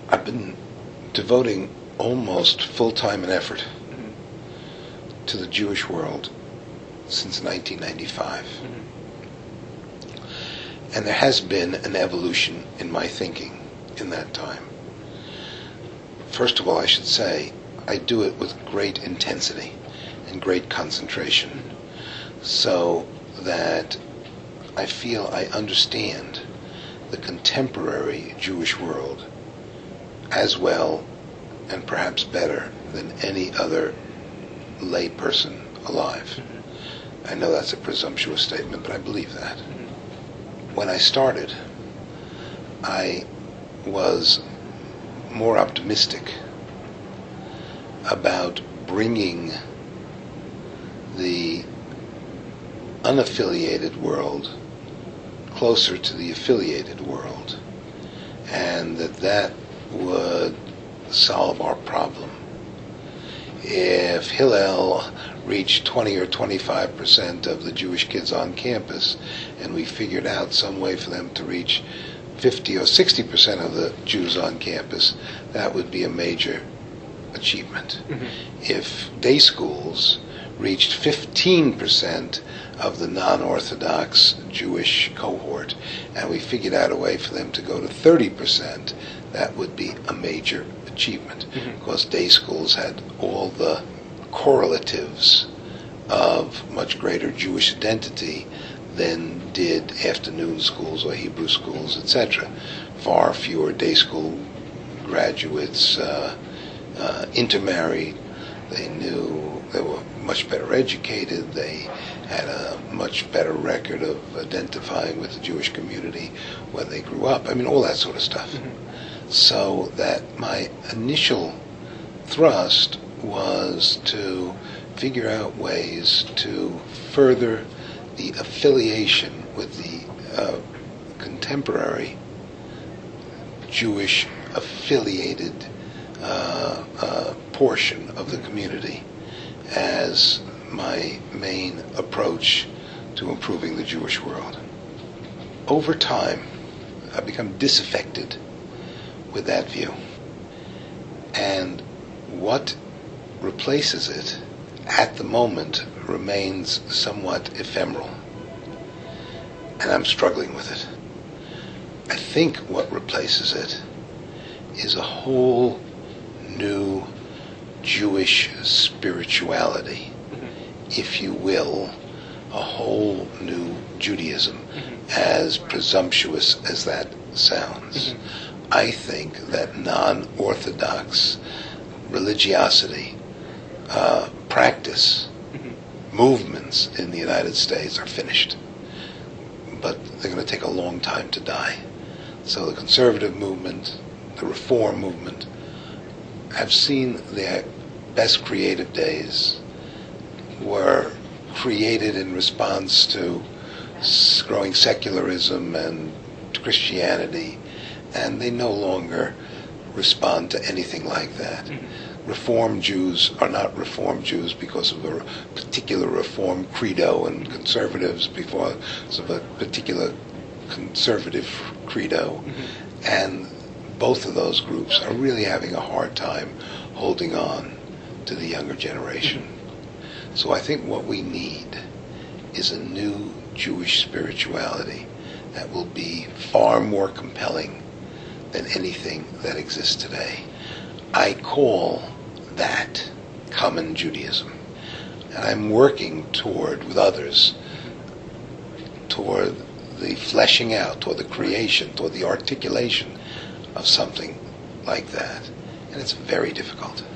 I've been devoting almost full-time and effort to the Jewish world since 1995. And there has been an evolution in my thinking in that time. First of all, I should say, I do it with great intensity and great concentration, so that I feel I understand the contemporary Jewish world as well, and perhaps better, than any other lay person alive. I know that's a presumptuous statement, but I believe that. When I started, I was more optimistic about bringing the unaffiliated world closer to the affiliated world, and that would solve our problem. If Hillel reached 20 or 25% of the Jewish kids on campus, and we figured out some way for them to reach 50 or 60% of the Jews on campus, that would be a major achievement. If day schools reached 15% of the non-Orthodox Jewish cohort, and we figured out a way for them to go to 30%, that would be a major achievement. Because day schools had all the correlatives of much greater Jewish identity than did afternoon schools or Hebrew schools, etc. Far fewer day school graduates intermarried. They were much better educated. They had a much better record of identifying with the Jewish community when they grew up. I mean, all that sort of stuff. So that my initial thrust was to figure out ways to further the affiliation with the contemporary Jewish affiliated portion of the community as my main approach to improving the Jewish world. Over time, I've become disaffected with that view. And what replaces it at the moment remains somewhat ephemeral. And I'm struggling with it. I think what replaces it is a whole new Jewish spirituality, if you will, a whole new Judaism, as presumptuous as that sounds. I think that non-Orthodox religiosity, practice, movements in the United States are finished. But they're going to take a long time to die. So the conservative movement, the reform movement, have seen their best creative days were created in response to growing secularism and Christianity, and they no longer respond to anything like that. Reform Jews are not Reform Jews because of a particular Reform credo, and conservatives because of a particular conservative credo. And both of those groups are really having a hard time holding on to the younger generation. So I think what we need is a new Jewish spirituality that will be far more compelling than anything that exists today. I call that common Judaism. And I'm working with others, toward the fleshing out, toward the creation, toward the articulation of something like that. And it's very difficult.